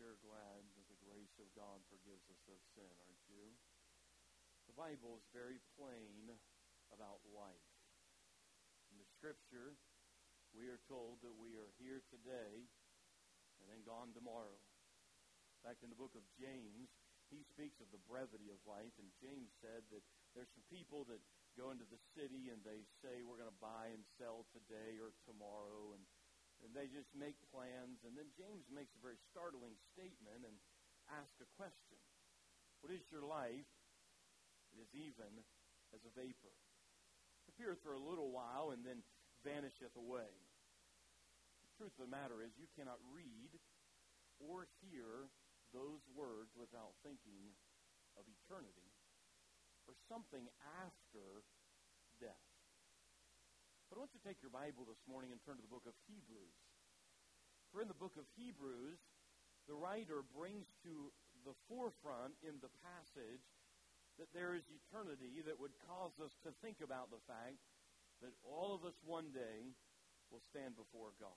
you're glad that the grace of God forgives us of sin, aren't you? The Bible is very plain about life. In the Scripture, we are told that we are here today and then gone tomorrow. In fact, in the book of James, he speaks of the brevity of life, and James said that there's some people that go into the city and they say, we're going to buy and sell today or tomorrow, and they just make plans. And then James makes a very startling statement and asks a question. What is your life? It is even as a vapor. It appeareth for a little while and then vanisheth away. The truth of the matter is you cannot read or hear those words without thinking of eternity or something after death. But I want you to take your Bible this morning and turn to the book of Hebrews. For in the book of Hebrews, the writer brings to the forefront in the passage that there is eternity that would cause us to think about the fact that all of us one day will stand before God.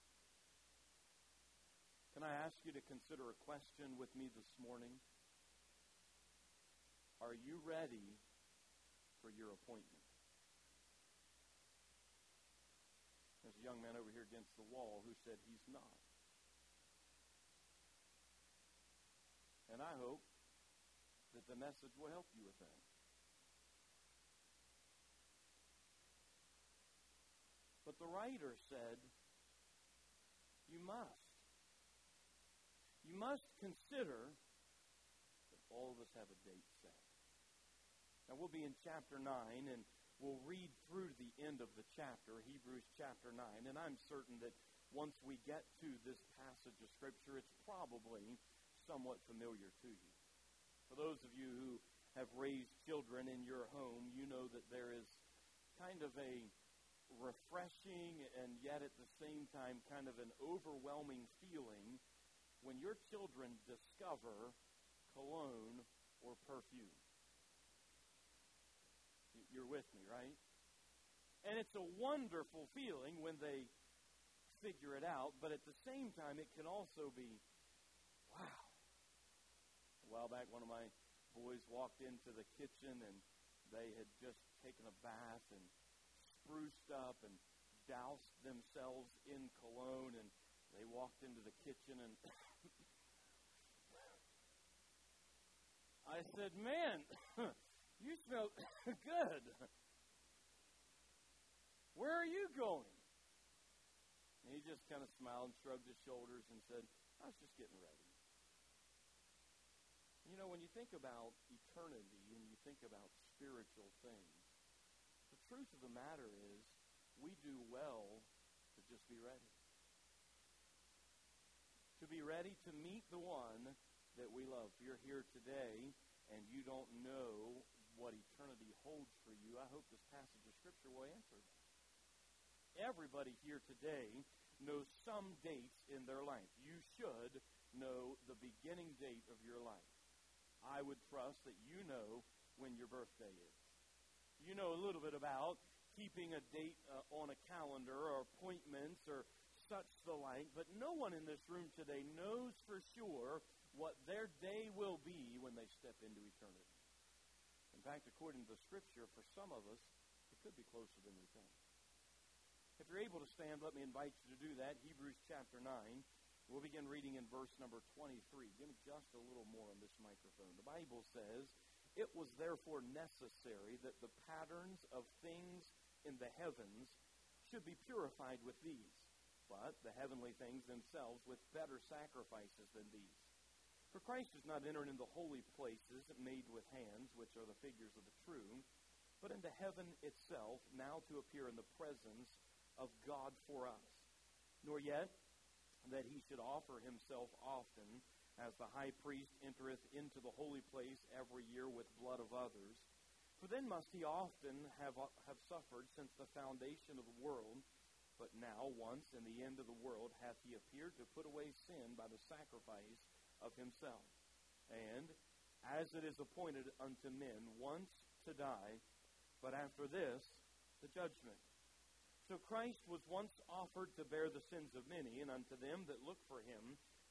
Can I ask you to consider a question with me this morning? Are you ready for your appointment? There's a young man over here against the wall who said he's not. And I hope that the message will help you with that. But the writer said, you must. You must consider that all of us have a date set. Now we'll be in chapter 9, and we'll read through the end of the chapter, Hebrews chapter 9, and I'm certain that once we get to this passage of Scripture, it's probably somewhat familiar to you. For those of you who have raised children in your home, you know that there is kind of a refreshing and yet at the same time kind of an overwhelming feeling when your children discover cologne or perfume. You're with me, right? And it's a wonderful feeling when they figure it out, but at the same time, it can also be, wow. A while back, one of my boys walked into the kitchen, and they had just taken a bath and spruced up and doused themselves in cologne, and they walked into the kitchen, and I said, man, you smell good. Where are you going? And he just kind of smiled and shrugged his shoulders and said, I was just getting ready. You know, when you think about eternity and you think about spiritual things, the truth of the matter is we do well to just be ready. To be ready to meet the one that we love. If you're here today and you don't know what eternity holds for you, I hope this passage of Scripture will answer that. Everybody here today knows some dates in their life. You should know the beginning date of your life. I would trust that you know when your birthday is. You know a little bit about keeping a date on a calendar or appointments or such the like, but no one in this room today knows for sure what their day will be when they step into eternity. In fact, according to the Scripture, for some of us, it could be closer than we think. If you're able to stand, let me invite you to do that. Hebrews chapter 9. We'll begin reading in verse number 23. Give me just a little more on this microphone. The Bible says, it was therefore necessary that the patterns of things in the heavens should be purified with these, but the heavenly things themselves with better sacrifices than these. For Christ is not entered into holy places made with hands, which are the figures of the true, but into heaven itself, now to appear in the presence of God for us. Nor yet that he should offer himself often, as the high priest entereth into the holy place every year with blood of others. For then must he often have suffered since the foundation of the world. But now, once in the end of the world, hath he appeared to put away sin by the sacrifice of himself. And as it is appointed unto men once to die, but after this, the judgment. So Christ was once offered to bear the sins of many, and unto them that look for him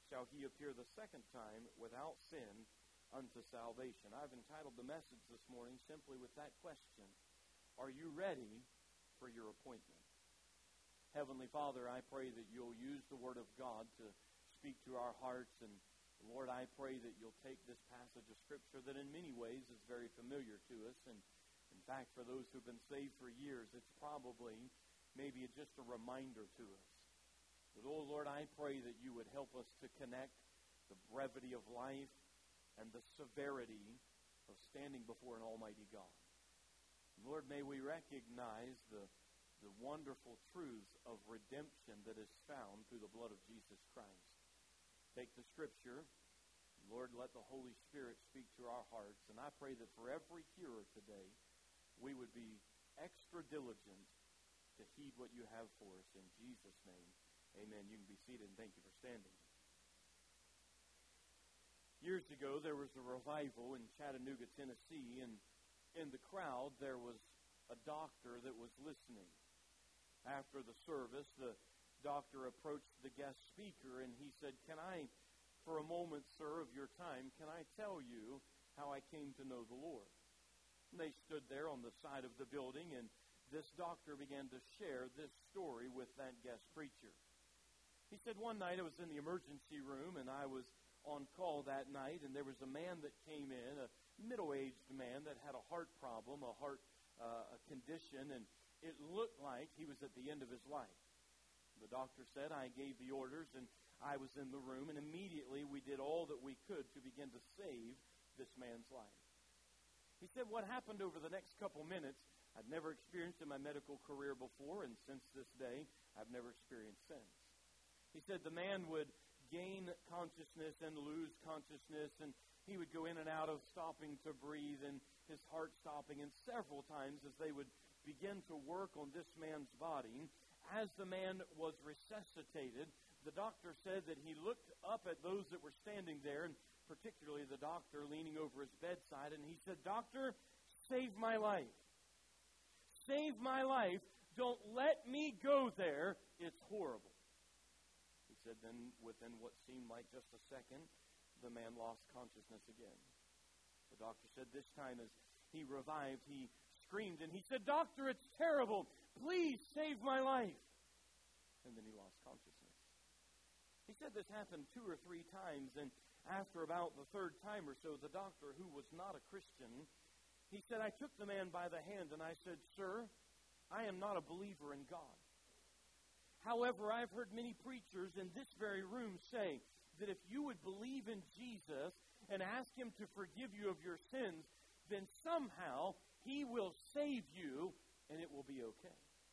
shall he appear the second time without sin unto salvation. I've entitled the message this morning simply with that question. Are you ready for your appointment? Heavenly Father, I pray that you'll use the Word of God to speak to our hearts. And Lord, I pray that you'll take this passage of Scripture that in many ways is very familiar to us. And in fact, for those who've been saved for years, it's probably maybe just a reminder to us. But, oh Lord, I pray that you would help us to connect the brevity of life and the severity of standing before an almighty God. Lord, may we recognize the wonderful truths of redemption that is found through the blood of Jesus Christ. Take the Scripture. Lord, let the Holy Spirit speak to our hearts. And I pray that for every hearer today, we would be extra diligent to heed what you have for us. In Jesus' name, amen. You can be seated, and thank you for standing. Years ago, there was a revival in Chattanooga, Tennessee, and in the crowd, there was a doctor that was listening. After the service, the doctor approached the guest speaker, and he said, "Can I, for a moment, sir, of your time, can I tell you how I came to know the Lord?" And they stood there on the side of the building, and this doctor began to share this story with that guest preacher. He said, "One night I was in the emergency room, and I was on call that night, and there was a man that came in, a middle-aged man that had a heart problem, a heart condition, and it looked like he was at the end of his life. The doctor said, I gave the orders, and I was in the room, and immediately we did all that we could to begin to save this man's life." He said, "What happened over the next couple minutes, I'd never experienced in my medical career before, and since this day, I've never experienced since." He said the man would gain consciousness and lose consciousness, and he would go in and out of stopping to breathe and his heart stopping, and several times as they would begin to work on this man's body, as the man was resuscitated, the doctor said that he looked up at those that were standing there, and particularly the doctor leaning over his bedside, and he said, "Doctor, save my life. Save my life. Don't let me go there. It's horrible." He said then, within what seemed like just a second, the man lost consciousness again. The doctor said this time as he revived, he screamed and he said, "Doctor, it's terrible. Please save my life." And then he lost consciousness. He said this happened 2 or 3 times, and after about the 3rd time or so, the doctor, who was not a Christian, he said, "I took the man by the hand and I said, 'Sir, I am not a believer in God. However, I've heard many preachers in this very room say that if you would believe in Jesus and ask Him to forgive you of your sins, then somehow He will save you and it will be okay.'"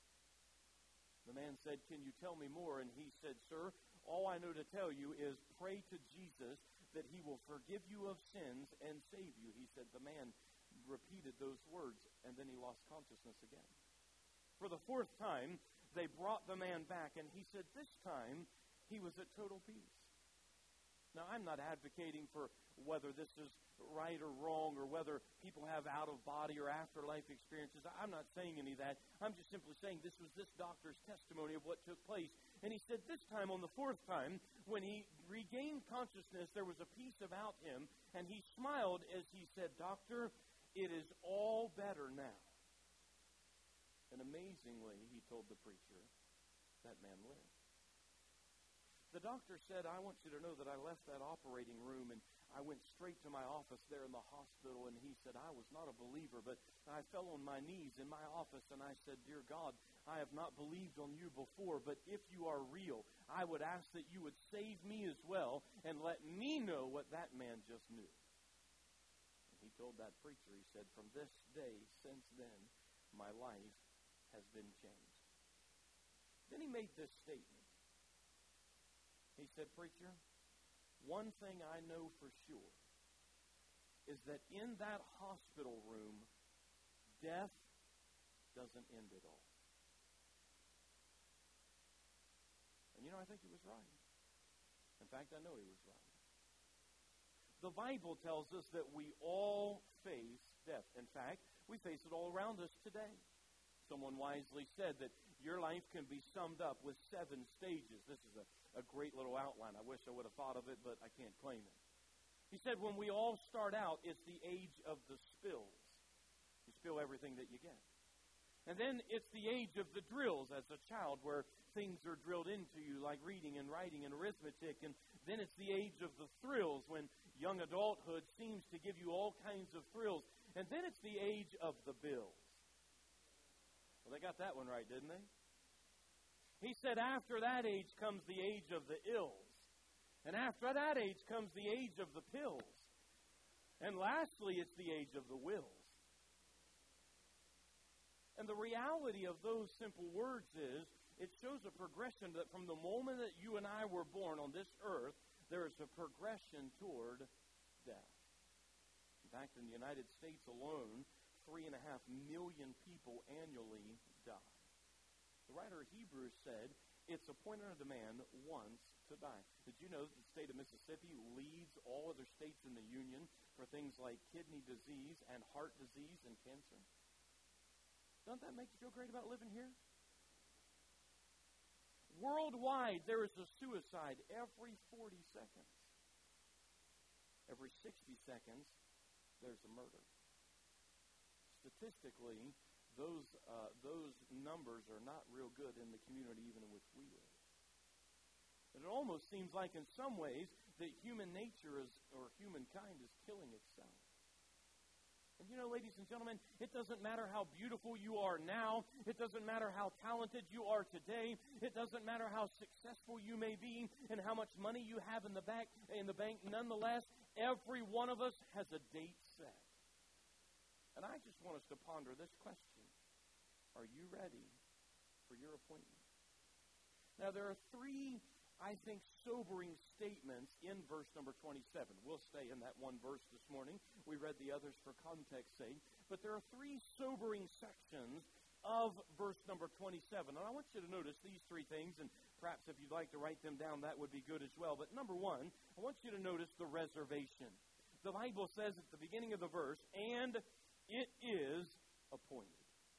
The man said, "Can you tell me more?" And he said, "Sir, all I know to tell you is pray to Jesus that He will forgive you of sins and save you." He said the man repeated those words, and then he lost consciousness again. For the 4th time, they brought the man back, and he said this time he was at total peace. Now, I'm not advocating for whether this is right or wrong, or whether people have out-of-body or afterlife experiences. I'm not saying any of that. I'm just simply saying this was this doctor's testimony of what took place. And he said this time, on the 4th time, when he regained consciousness, there was a peace about him, and he smiled as he said, "Doctor, it is all better now." And amazingly, he told the preacher, that man lived. The doctor said, "I want you to know that I left that operating room and I went straight to my office there in the hospital." And he said, "I was not a believer, but I fell on my knees in my office and I said, 'Dear God, I have not believed on you before, but if you are real, I would ask that you would save me as well and let me know what that man just knew.'" And he told that preacher, he said, "From this day, since then, my life has been changed." Then he made this statement. He said, "Preacher, one thing I know for sure is that in that hospital room, death doesn't end at all." And I think he was right. In fact, I know he was right. The Bible tells us that we all face death. In fact, we face it all around us today. Someone wisely said that your life can be summed up with 7 stages. This is a great little outline. I wish I would have thought of it, but I can't claim it. He said when we all start out, it's the age of the spills. You spill everything that you get. And then it's the age of the drills as a child, where things are drilled into you like reading and writing and arithmetic. And then it's the age of the thrills, when young adulthood seems to give you all kinds of thrills. And then it's the age of the bills. Well, they got that one right, didn't they? He said after that age comes the age of the ills. And after that age comes the age of the pills. And lastly, it's the age of the wills. And the reality of those simple words is, it shows a progression that from the moment that you and I were born on this earth, there is a progression toward death. In fact, in the United States alone, 3.5 million people annually die. The writer of Hebrews said, it's appointed unto man once to die. Did you know that the state of Mississippi leads all other states in the Union for things like kidney disease and heart disease and cancer? Doesn't that make you feel great about living here? Worldwide, there is a suicide every 40 seconds. Every 60 seconds, there's a murder. Statistically, those numbers are not real good in the community even in which we live. And it almost seems like in some ways that human nature or humankind is killing itself. And you know, ladies and gentlemen, it doesn't matter how beautiful you are now. It doesn't matter how talented you are today. It doesn't matter how successful you may be and how much money you have in the bank. Nonetheless, every one of us has a date set. And I just want us to ponder this question. Are you ready for your appointment? Now, there are 3, I think, sobering statements in verse number 27. We'll stay in that one verse this morning. We read the others for context's sake. But there are 3 sobering sections of verse number 27. And I want you to notice these 3 things, and perhaps if you'd like to write them down, that would be good as well. But number 1, I want you to notice the reservation. The Bible says at the beginning of the verse, and it is appointed.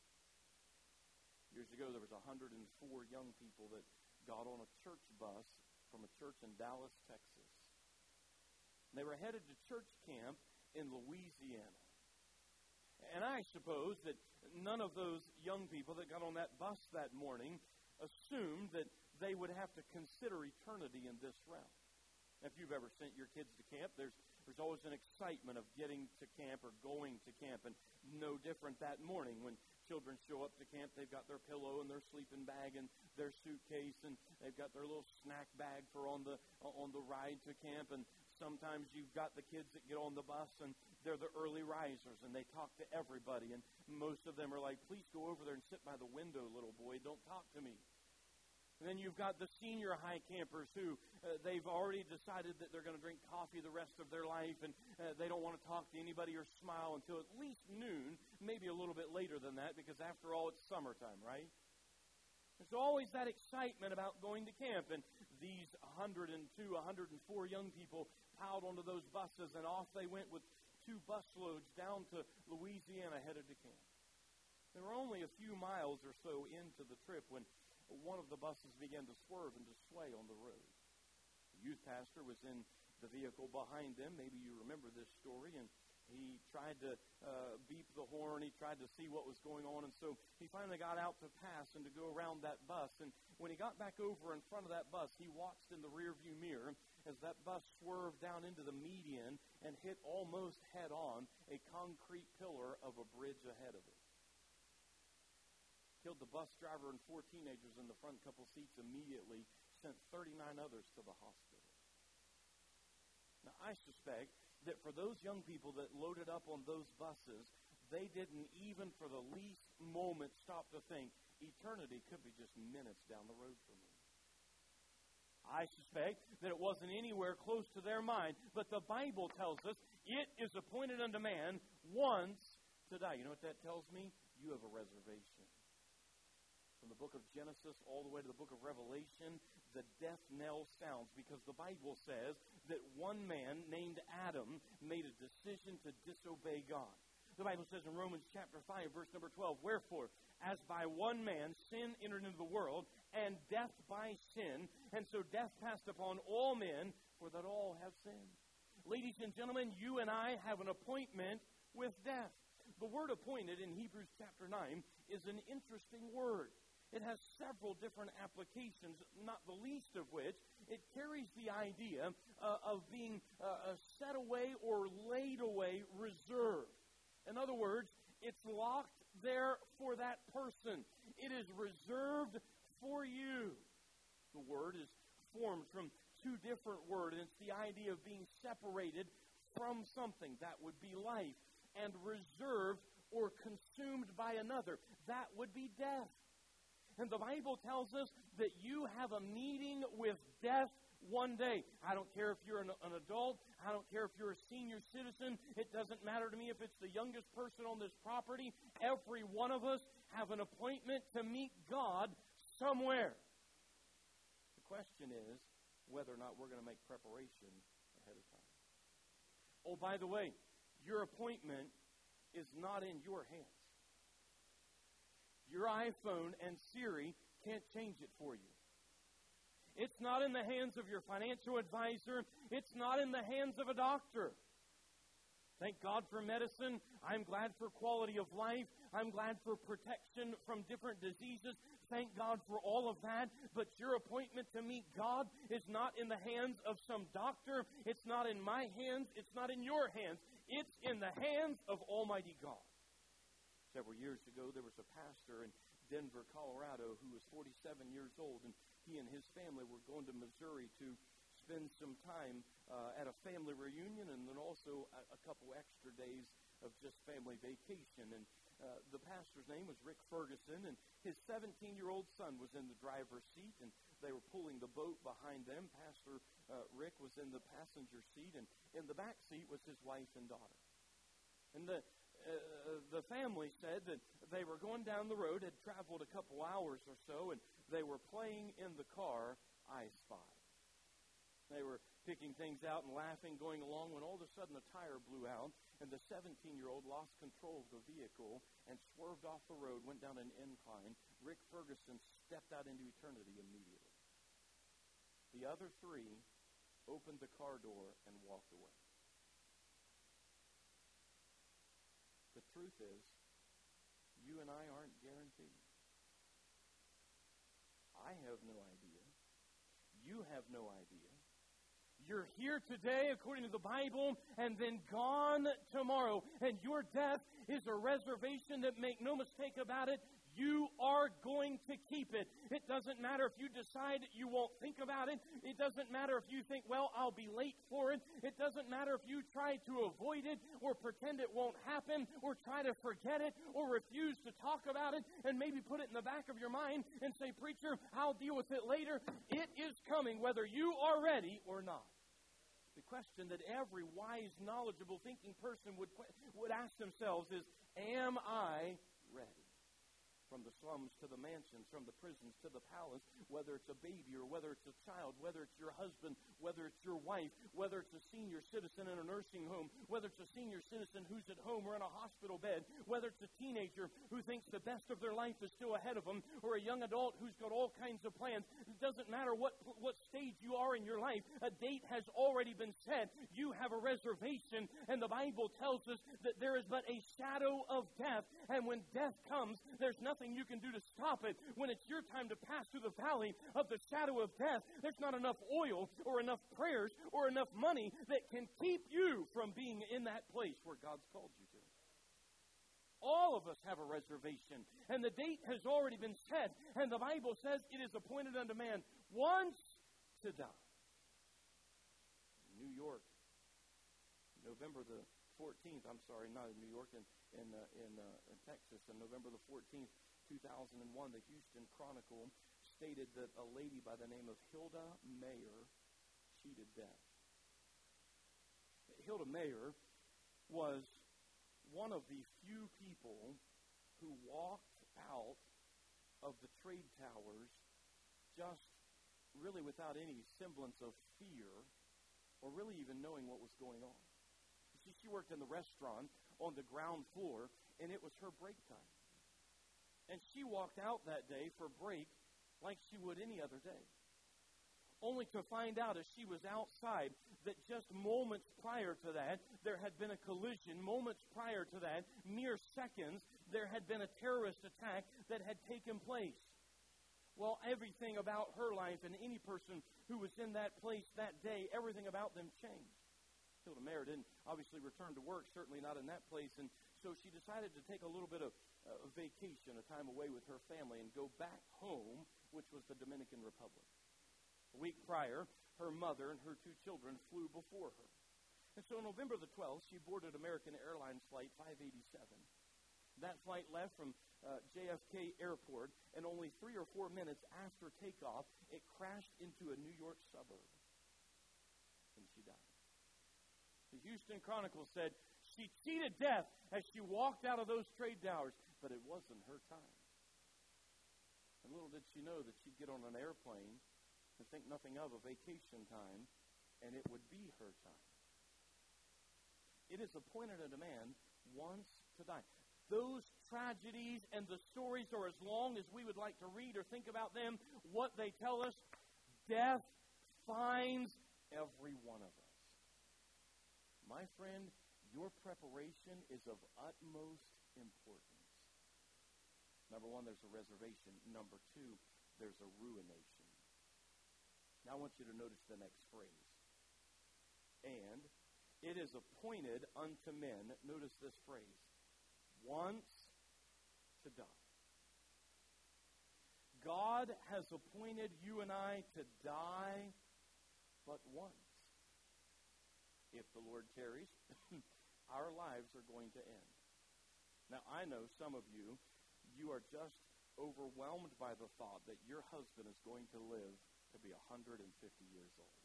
Years ago, there was 104 young people that got on a church bus from a church in Dallas, Texas. And they were headed to church camp in Louisiana. And I suppose that none of those young people that got on that bus that morning assumed that they would have to consider eternity in this realm. If you've ever sent your kids to camp, there's always an excitement of getting to camp or going to camp. And no different that morning when children show up to camp. They've got their pillow and their sleeping bag and their suitcase, and they've got their little snack bag for on the ride to camp. And sometimes you've got the kids that get on the bus, and they're the early risers, and they talk to everybody. And most of them are like, please go over there and sit by the window, little boy. Don't talk to me. And then you've got the senior high campers who they've already decided that they're going to drink coffee the rest of their life, and they don't want to talk to anybody or smile until at least noon, maybe a little bit later than that, because after all, it's summertime, right? There's always that excitement about going to camp, and these 104 young people piled onto those buses, and off they went with 2 busloads down to Louisiana headed to camp. They were only a few miles or so into the trip when one of the buses began to swerve and to sway on the road. The youth pastor was in the vehicle behind them. Maybe you remember this story. And he tried to beep the horn. He tried to see what was going on. And so he finally got out to pass and to go around that bus. And when he got back over in front of that bus, he watched in the rearview mirror as that bus swerved down into the median and hit almost head-on a concrete pillar of a bridge ahead of it. Killed the bus driver and 4 teenagers in the front couple seats immediately, sent 39 others to the hospital. Now, I suspect that for those young people that loaded up on those buses, they didn't even for the least moment stop to think, eternity could be just minutes down the road from me. I suspect that it wasn't anywhere close to their mind, but the Bible tells us it is appointed unto man once to die. You know what that tells me? You have a reservation. From the book of Genesis all the way to the book of Revelation, the death knell sounds, because the Bible says that one man named Adam made a decision to disobey God. The Bible says in Romans chapter 5, verse number 12, "Wherefore, as by one man sin entered into the world, and death by sin, and so death passed upon all men, for that all have sinned." Ladies and gentlemen, you and I have an appointment with death. The word appointed in Hebrews chapter 9 is an interesting word. It has several different applications, not the least of which it carries the idea of being set away or laid away, reserved. In other words, it's locked there for that person. It is reserved for you. The word is formed from two different words, and it's the idea of being separated from something. That would be life. And reserved or consumed by another. That would be death. And the Bible tells us that you have a meeting with death one day. I don't care if you're an adult. I don't care if you're a senior citizen. It doesn't matter to me if it's the youngest person on this property. Every one of us have an appointment to meet God somewhere. The question is whether or not we're going to make preparation ahead of time. Oh, by the way, your appointment is not in your hands. Your iPhone and Siri can't change it for you. It's not in the hands of your financial advisor. It's not in the hands of a doctor. Thank God for medicine. I'm glad for quality of life. I'm glad for protection from different diseases. Thank God for all of that. But your appointment to meet God is not in the hands of some doctor. It's not in my hands. It's not in your hands. It's in the hands of Almighty God. Several years ago, there was a pastor in Denver, Colorado, who was 47 years old, and he and his family were going to Missouri to spend some time at a family reunion, and then also a couple extra days of just family vacation. And the pastor's name was Rick Ferguson, and his 17-year-old son was in the driver's seat, and they were pulling the boat behind them. Pastor Rick was in the passenger seat, and in the back seat was his wife and daughter. And the family said that they were going down the road, had traveled a couple hours or so, and they were playing in the car I Spy. They were picking things out and laughing, going along, when all of a sudden a tire blew out, and the 17-year-old lost control of the vehicle and swerved off the road, went down an incline. Rick Ferguson stepped out into eternity immediately. The other three opened the car door and walked away. The truth is, you and I aren't guaranteed. I have no idea. You have no idea. You're here today, according to the Bible, and then gone tomorrow. And your death is a reservation that, make no mistake about it, you are going to keep it. It doesn't matter if you decide you won't think about it. It doesn't matter if you think, well, I'll be late for it. It doesn't matter if you try to avoid it or pretend it won't happen or try to forget it or refuse to talk about it and maybe put it in the back of your mind and say, preacher, I'll deal with it later. It is coming whether you are ready or not. The question that every wise, knowledgeable, thinking person would ask themselves is, am I ready? From the slums to the mansions, from the prisons to the palace, whether it's a baby or whether it's a child, whether it's your husband, whether it's your wife, whether it's a senior citizen in a nursing home, whether it's a senior citizen who's at home or in a hospital bed, whether it's a teenager who thinks the best of their life is still ahead of them, or a young adult who's got all kinds of plans. It doesn't matter what stage you are in your life. A date has already been set. You have a reservation, and the Bible tells us that there is but a shadow of death, and when death comes, there's nothing you can do to stop it. When it's your time to pass through the valley of the shadow of death, there's not enough oil or enough prayers or enough money that can keep you from being in that place where God's called you to. All of us have a reservation, and the date has already been set, and the Bible says it is appointed unto man once to die. New York, November the 14th, I'm sorry, not in New York, in Texas, on November the 14th, 2001, the Houston Chronicle stated that a lady by the name of Hilda Mayer cheated death. Hilda Mayer was one of the few people who walked out of the trade towers just really without any semblance of fear or really even knowing what was going on. She worked in the restaurant on the ground floor, and it was her break time. And she walked out that day for break like she would any other day. Only to find out as she was outside that just moments prior to that, there had been a collision. Moments prior to that, mere seconds, there had been a terrorist attack that had taken place. Well, everything about her life and any person who was in that place that day, everything about them changed. Hilda Mayer didn't obviously return to work, certainly not in that place, and so she decided to take a little bit of vacation, a time away with her family, and go back home, which was the Dominican Republic. A week prior, her mother and her 2 children flew before her. And so on November the 12th, she boarded American Airlines Flight 587. That flight left from JFK Airport, and only 3 or 4 minutes after takeoff, it crashed into a New York suburb. And she died. The Houston Chronicle said, she cheated death as she walked out of those trade towers, but it wasn't her time. And little did she know that she'd get on an airplane and think nothing of a vacation time, and it would be her time. It is appointed unto man once to die. Those tragedies and the stories are as long as we would like to read or think about them. What they tell us, death finds every one of us. My friend, your preparation is of utmost importance. Number 1, there's a reservation. Number 2, there's a ruination. Now I want you to notice the next phrase. And it is appointed unto men, notice this phrase, once to die. God has appointed you and I to die but once. If the Lord tarries, our lives are going to end. Now, I know some of you are just overwhelmed by the thought that your husband is going to live to be 150 years old.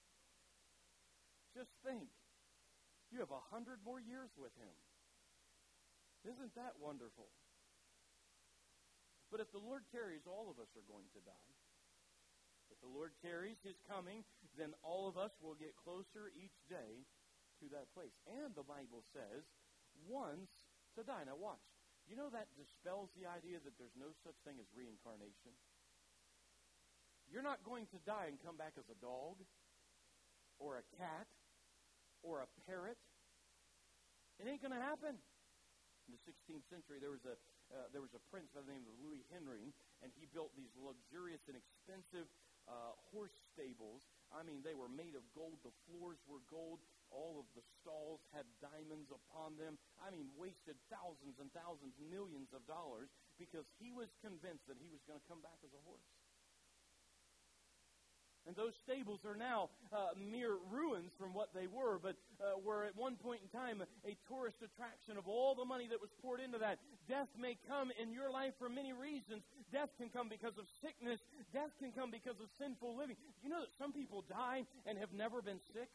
Just think, you have 100 more years with him. Isn't that wonderful? But if the Lord tarries, all of us are going to die. If the Lord tarries his coming, then all of us will get closer each day to that place. And the Bible says, once to die. Now watch. You know that dispels the idea that there's no such thing as reincarnation? You're not going to die and come back as a dog or a cat or a parrot. It ain't going to happen. In the 16th century, there was a prince by the name of Louis Henry, and he built these luxurious and expensive horse stables. I mean, they were made of gold. The floors were gold. All of the stalls had diamonds upon them. I mean, wasted thousands and thousands, millions of dollars because he was convinced that he was going to come back as a horse. And those stables are now mere ruins from what they were, but were at one point in time a tourist attraction of all the money that was poured into that. Death may come in your life for many reasons. Death can come because of sickness. Death can come because of sinful living. You know that some people die and have never been sick?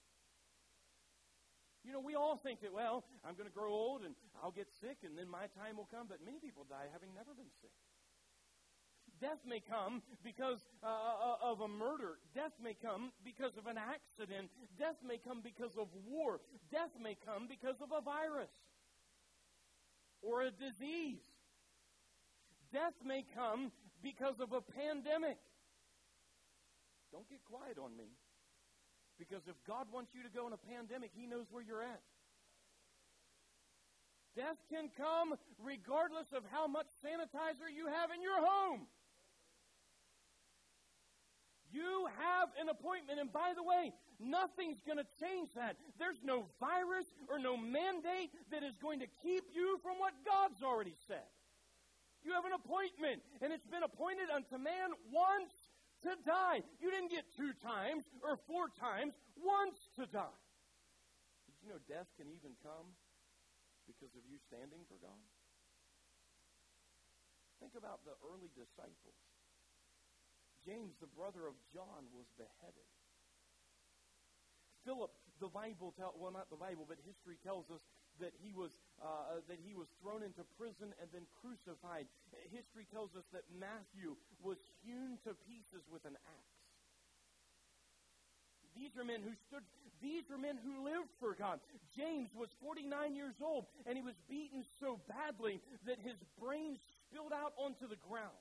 You know, we all think that, well, I'm going to grow old and I'll get sick and then my time will come, but many people die having never been sick. Death may come because of a murder. Death may come because of an accident. Death may come because of war. Death may come because of a virus or a disease. Death may come because of a pandemic. Don't get quiet on me. Because if God wants you to go in a pandemic, He knows where you're at. Death can come regardless of how much sanitizer you have in your home. You have an appointment, and by the way, nothing's going to change that. There's no virus or no mandate that is going to keep you from what God's already said. You have an appointment, and it's been appointed unto man once to die. You didn't get 2 times or 4 times, once to die. Did you know death can even come because of you standing for God? Think about the early disciples. James, the brother of John, was beheaded. Philip, the Bible not the Bible, but history tells us that he was thrown into prison and then crucified. History tells us that Matthew was hewn to pieces with an axe. The These are men who stood. These are men who lived for God. James was 49 years old, and he was beaten so badly that his brains spilled out onto the ground.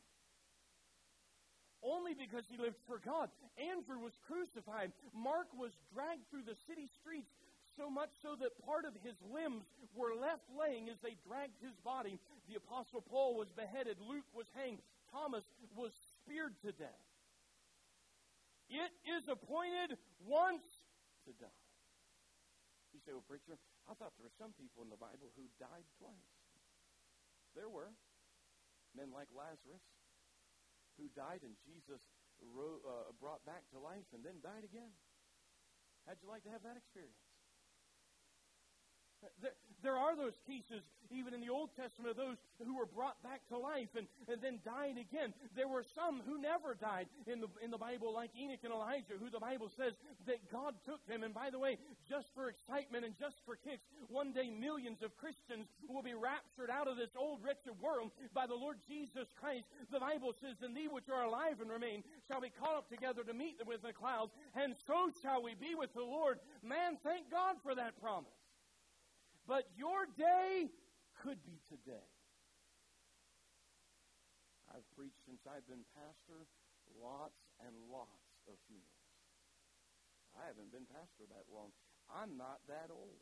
Only because he lived for God. Andrew was crucified. Mark was dragged through the city streets, so much so that part of his limbs were left laying as they dragged his body. The Apostle Paul was beheaded. Luke was hanged. Thomas was speared to death. It is appointed once to die. You say, well, preacher, I thought there were some people in the Bible who died twice. There were. Men like Lazarus, who died and Jesus brought back to life and then died again. How'd you like to have that experience? There are those cases, even in the Old Testament, of those who were brought back to life and then died again. There were some who never died in the Bible, like Enoch and Elijah, who the Bible says that God took them. And by the way, just for excitement and just for kicks, one day millions of Christians will be raptured out of this old wretched world by the Lord Jesus Christ. The Bible says, "And thee which are alive and remain shall be caught up together to meet them with the clouds, and so shall we be with the Lord." Man, thank God for that promise. But your day could be today. I've preached since I've been pastor lots and lots of funerals. I haven't been pastor that long. I'm not that old.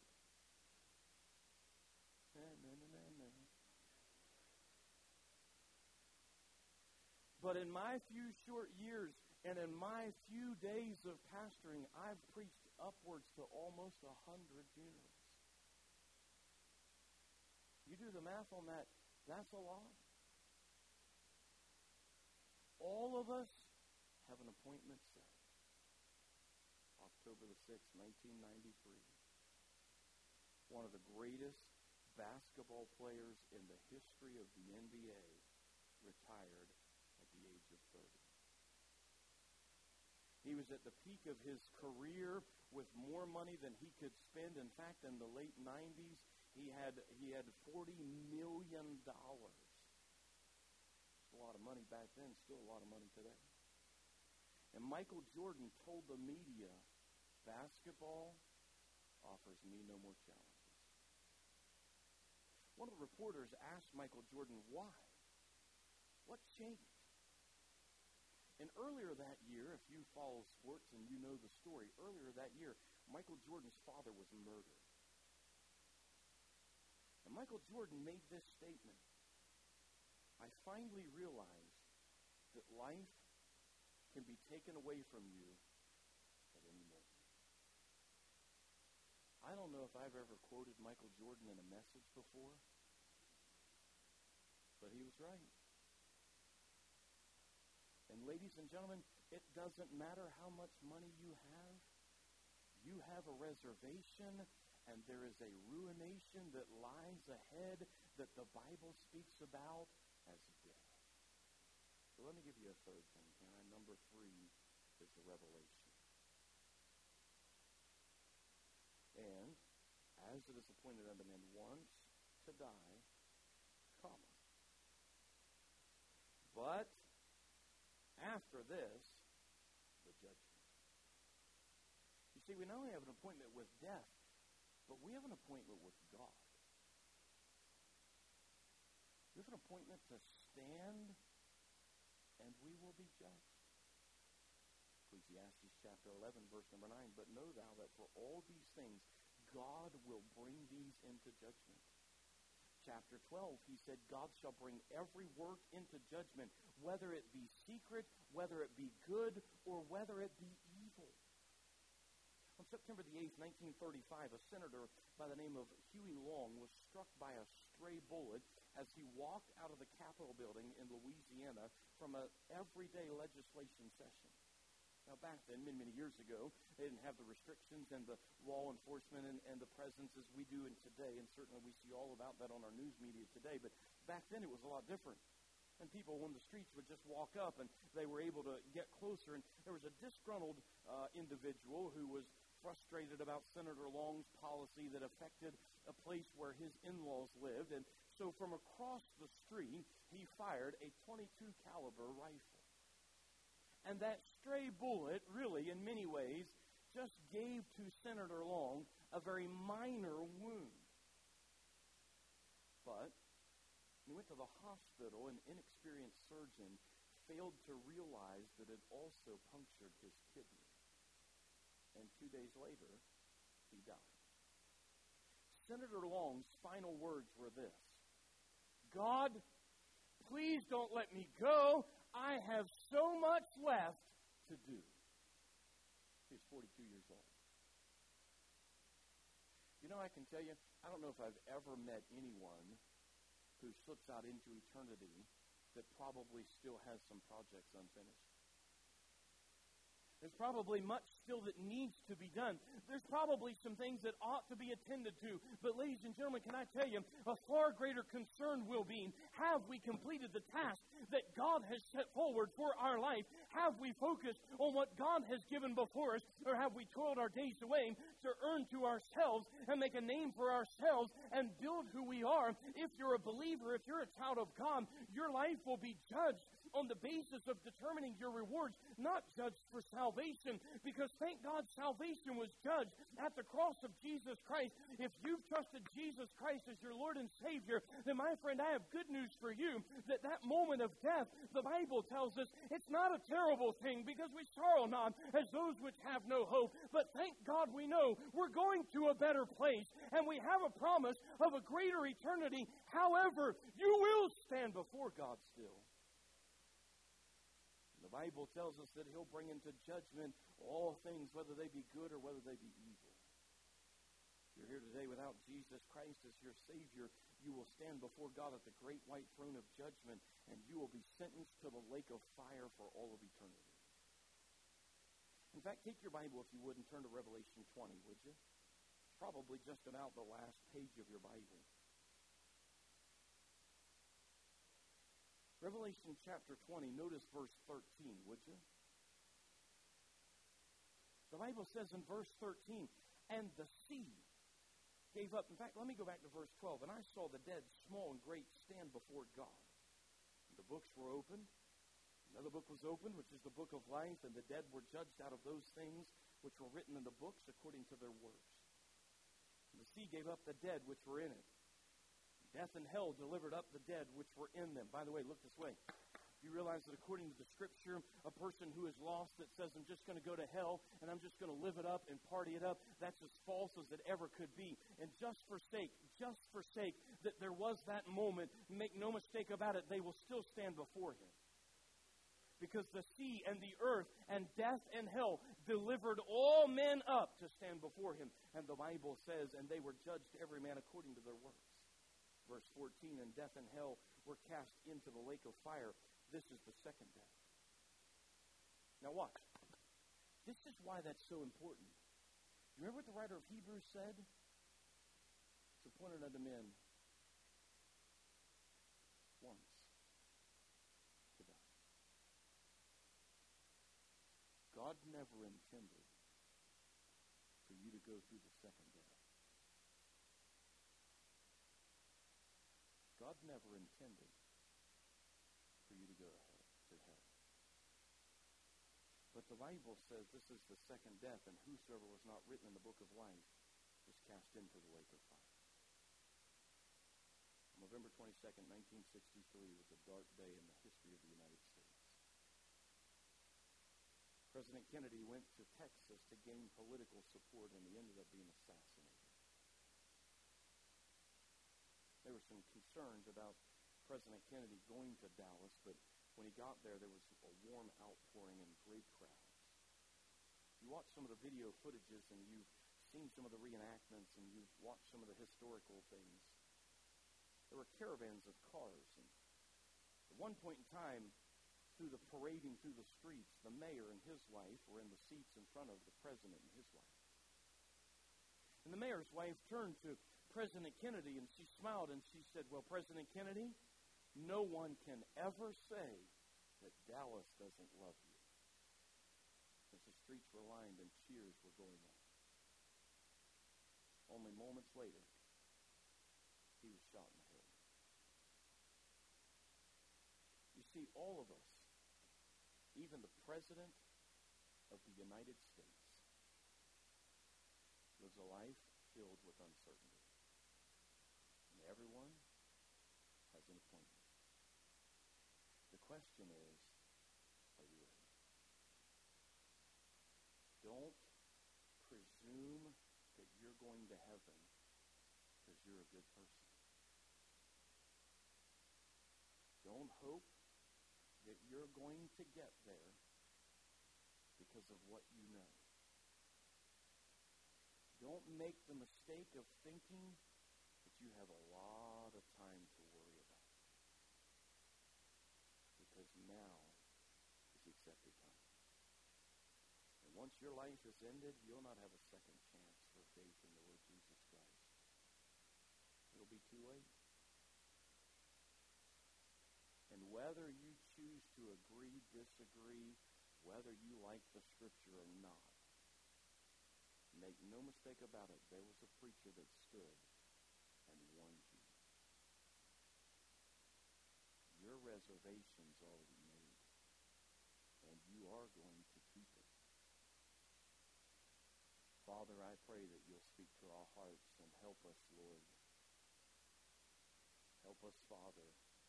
But in my few short years and in my few days of pastoring, I've preached upwards to almost 100 funerals. You do the math on that, that's a lot. All of us have an appointment set. October the 6th, 1993. One of the greatest basketball players in the history of the NBA retired at the age of 30. He was at the peak of his career with more money than he could spend. In fact, in the late 90s, he had $40 million. It's a lot of money back then, still a lot of money today. And Michael Jordan told the media, "Basketball offers me no more challenges." One of the reporters asked Michael Jordan why. What changed? And earlier that year, if you follow sports and you know the story, earlier that year, Michael Jordan's father was murdered. And Michael Jordan made this statement: "I finally realized that life can be taken away from you at any moment." I don't know if I've ever quoted Michael Jordan in a message before, but he was right. And ladies and gentlemen, it doesn't matter how much money you have a reservation, and there is a ruination that lies ahead that the Bible speaks about as death. So let me give you a third thing, can I? Number 3 is the revelation. And as it is appointed unto men once to die, comma. But after this, the judgment. You see, we not only have an appointment with death, but we have an appointment with God. We have an appointment to stand, and we will be judged. Ecclesiastes chapter 11, verse number 9. "But know thou that for all these things God will bring these into judgment." Chapter 12, he said, "God shall bring every work into judgment, whether it be secret, whether it be good, or whether it be evil." On September the 8th, 1935, a senator by the name of Huey Long was struck by a stray bullet as he walked out of the Capitol building in Louisiana from an everyday legislation session. Now, back then, many, many years ago, they didn't have the restrictions and the law enforcement and the presence as we do in today, and certainly we see all about that on our news media today, but back then it was a lot different. And people on the streets would just walk up, and they were able to get closer, and there was a disgruntled individual who was frustrated about Senator Long's policy that affected a place where his in-laws lived, and so from across the street, he fired a .22 caliber rifle. And that stray bullet really, in many ways, just gave to Senator Long a very minor wound. But he went to the hospital, an inexperienced surgeon failed to realize that it also punctured his kidney. And 2 days later, he died. Senator Long's final words were this: God, please don't let me go. I have so much left to do. He was 42 years old. You know, I can tell you, I don't know if I've ever met anyone who slips out into eternity that probably still has some projects unfinished. There's probably much still that needs to be done. There's probably some things that ought to be attended to. But ladies and gentlemen, can I tell you, a far greater concern will be, have we completed the task that God has set forward for our life? Have we focused on what God has given before us? Or have we toiled our days away to earn to ourselves and make a name for ourselves and build who we are? If you're a believer, if you're a child of God, your life will be judged on the basis of determining your rewards, not judged for salvation, because thank God salvation was judged at the cross of Jesus Christ. If you've trusted Jesus Christ as your Lord and Savior, then my friend, I have good news for you, that moment of death, the Bible tells us, it's not a terrible thing, because we sorrow not as those which have no hope, but thank God we know we're going to a better place, and we have a promise of a greater eternity. However, you will stand before God still. The Bible tells us that He'll bring into judgment all things, whether they be good or whether they be evil. If you're here today without Jesus Christ as your Savior, you will stand before God at the great white throne of judgment, and you will be sentenced to the lake of fire for all of eternity. In fact, take your Bible, if you would, and turn to Revelation 20, would you? It's probably just about the last page of your Bible. Revelation chapter 20, notice verse 13, would you? The Bible says in verse 13, and the sea gave up. In fact, let me go back to verse 12. And I saw the dead, small and great, stand before God. And the books were opened. Another book was opened, which is the book of life, and the dead were judged out of those things which were written in the books according to their works. And the sea gave up the dead which were in it. Death and hell delivered up the dead which were in them. By the way, look this way. You realize that according to the Scripture, a person who is lost that says, I'm just going to go to hell and I'm just going to live it up and party it up, that's as false as it ever could be. And just forsake that there was that moment, make no mistake about it, they will still stand before Him. Because the sea and the earth and death and hell delivered all men up to stand before Him. And the Bible says, and they were judged every man according to their works. Verse 14, and death and hell were cast into the lake of fire. This is the second death. Now watch. This is why that's so important. You remember what the writer of Hebrews said? It's appointed unto men once to die. God never intended for you to go through the second death. God never intended for you to go to hell. But the Bible says this is the second death, and whosoever was not written in the book of life was cast into the lake of fire. November 22nd, 1963 was a dark day in the history of the United States. President Kennedy went to Texas to gain political support, and he ended up being assassinated. There were some concerns about President Kennedy going to Dallas, but when he got there was a warm outpouring and great crowds. You watch some of the video footages and you've seen some of the reenactments and you've watched some of the historical things. There were caravans of cars. And at one point in time, through the parading through the streets, the mayor and his wife were in the seats in front of the president and his wife. And the mayor's wife turned to President Kennedy, and she smiled, and she said, well, President Kennedy, no one can ever say that Dallas doesn't love you. As the streets were lined and cheers were going on. Only moments later, he was shot in the head. You see, all of us, even the President of the United States, uncertainty. And everyone has an appointment. The question is, are you ready? Don't presume that you're going to heaven because you're a good person. Don't hope that you're going to get there because of what you know. Don't make the mistake of thinking that you have a lot of time to worry about. Because now is the accepted time. And once your life is ended, you'll not have a second chance for faith in the Lord Jesus Christ. It'll be too late. And whether you choose to agree, disagree, whether you like the Scripture or not, make no mistake about it, there was a preacher that stood and warned you. Your reservation's already made, and you are going to keep it. Father, I pray that you'll speak to our hearts and help us, Lord. Help us, Father,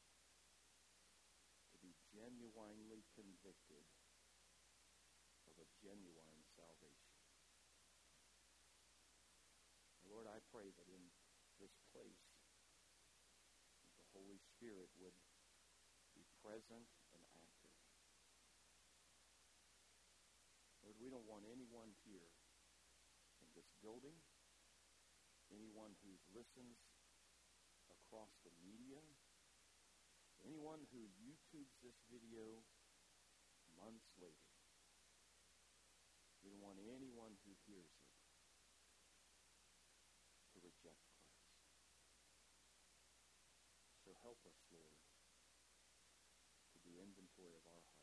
to be genuinely convicted of a genuine salvation. Lord, I pray that in this place, the Holy Spirit would be present and active. Lord, we don't want anyone here in this building, anyone who listens across the media, anyone who YouTubes this video months later. We don't want anyone who hears it to reject Christ. So help us, Lord, to do inventory of our hearts.